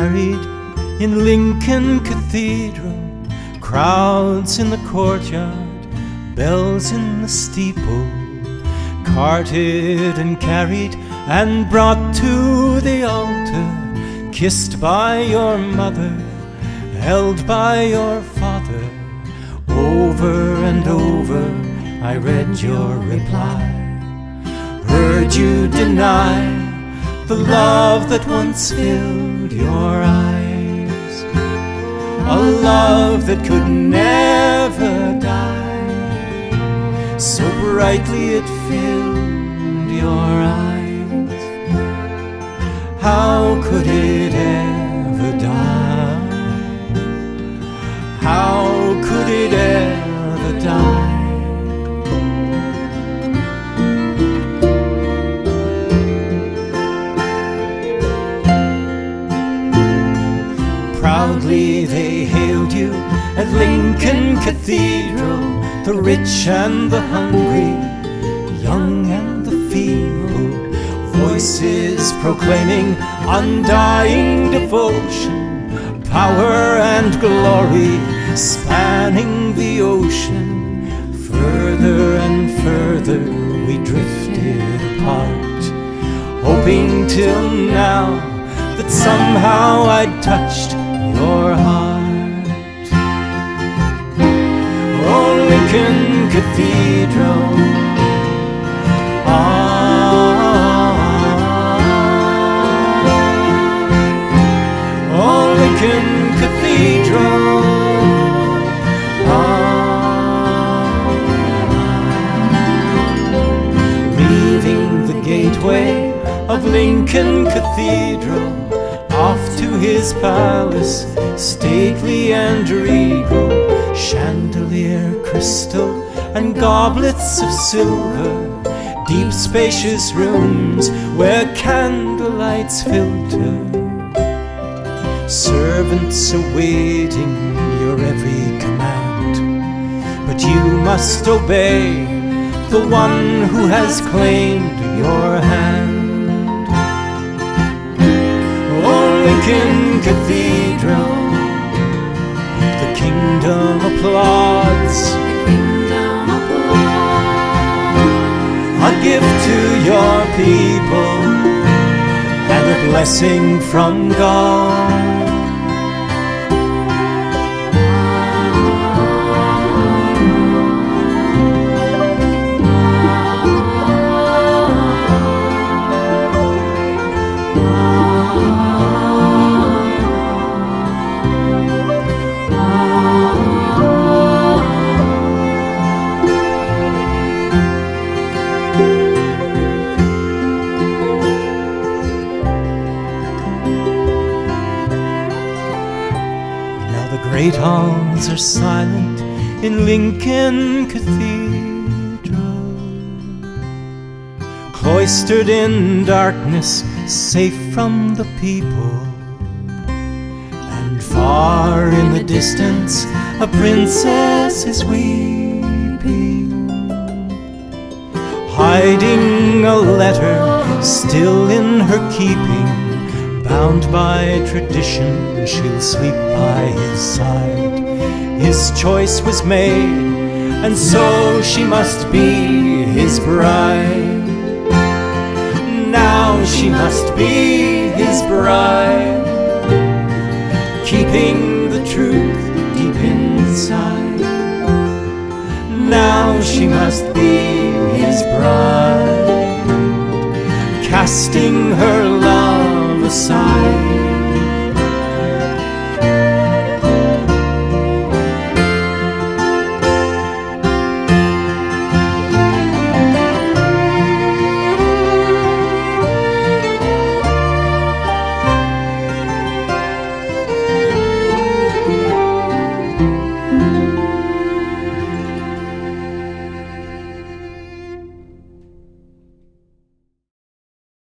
married in Lincoln Cathedral, crowds in the courtyard, bells in the steeple, carted and carried and brought to the altar, kissed by your mother, held by your father. Over and over I read your reply, heard you deny the love that once filled your eyes, a love that could never die. So brightly it filled your eyes. How could it ever die? How could it ever die? Proudly they hailed you at Lincoln Cathedral, the rich and the hungry, young and the feeble, voices proclaiming undying devotion, power and glory spanning the ocean. Further and further we drifted apart, hoping till now that somehow I'd touched your heart. Oh, Lincoln Cathedral, oh, Lincoln Cathedral, leaving the gateway of Lincoln Cathedral, off to his palace, stately and regal, chandelier, crystal, and goblets of silver, deep spacious rooms where candlelights filter, servants awaiting your every command. But you must obey the one who has claimed your hand. Lincoln Cathedral, the kingdom applauds, a gift to your people and a blessing from God. Great halls are silent in Lincoln Cathedral, cloistered in darkness, safe from the people. And far in the distance a princess is weeping, hiding a letter still in her keeping. Bound by tradition, she'll sleep by his side. His choice was made, and so she must be his bride. Now she must be his bride, keeping the truth deep inside. Now she must be his bride, casting her love aside.